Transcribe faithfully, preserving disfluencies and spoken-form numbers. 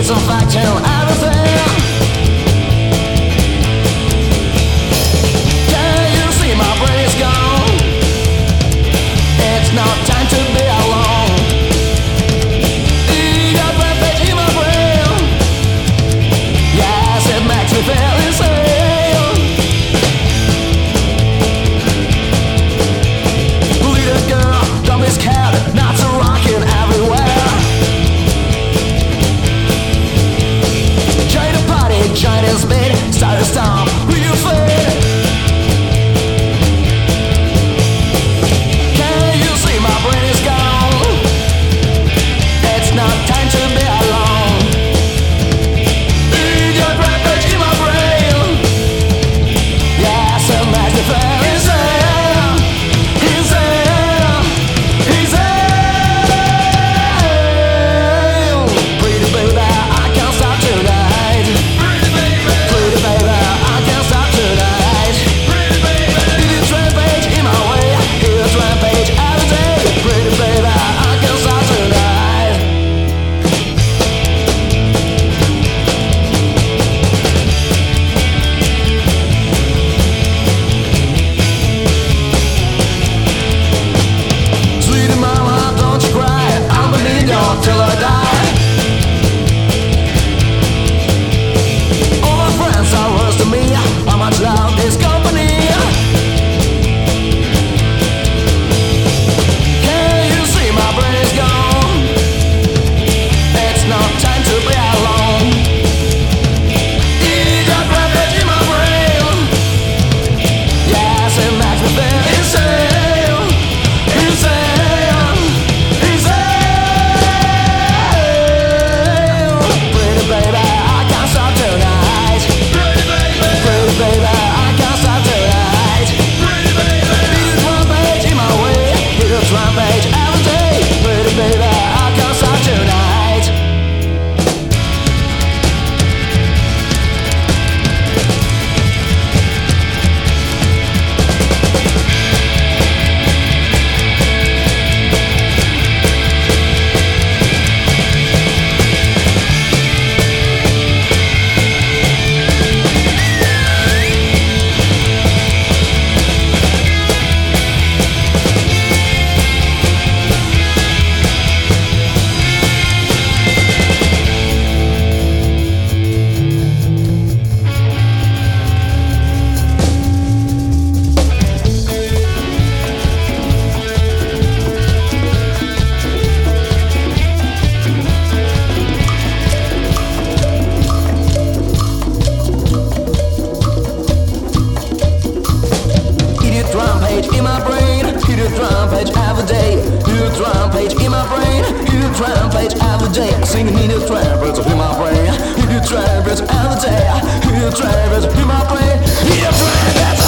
It's a fact to everything. Can you see my brain is gone? It's not time to be alone. You got rampage in my brain. Yes, it makes me feel insane. Little girl, don't be scared, not to rockin' everywhere. Join the party, join the speed, start to stomp with your feet. Can you see my brain is gone? It's not time to be alone. You got rampage in my brain. Yes, it makes me feel insane. Insane. Insane. Pretty baby, I can't stop tonight. Pretty baby, I can't stop tonight. You get rampage in my way. You get rampage every day. Pretty baby, I can't stop tonight. Sweetie mama, don't you cry. I'm gonna need you till I die. All my friends are worse than me. How much love this company? Can you see my brain is gone? It's not time to be alone. You got rampage in my brain. Yes, it makes me feel insane. Insane. Insane. Pretty baby, I can't stop tonight. Pretty baby, I can't stop tonight. You get rampage in my way. You get rampage every day. Pretty baby, I can't stop tonight. Idiot rampage in my brain. Idiot rampage every day. Idiot rampage in my brain. Idiot rampage every day. Singing idiot rampage in my brain. Idiot rampage every day. Idiot rampage in my brain. Idiot rampage.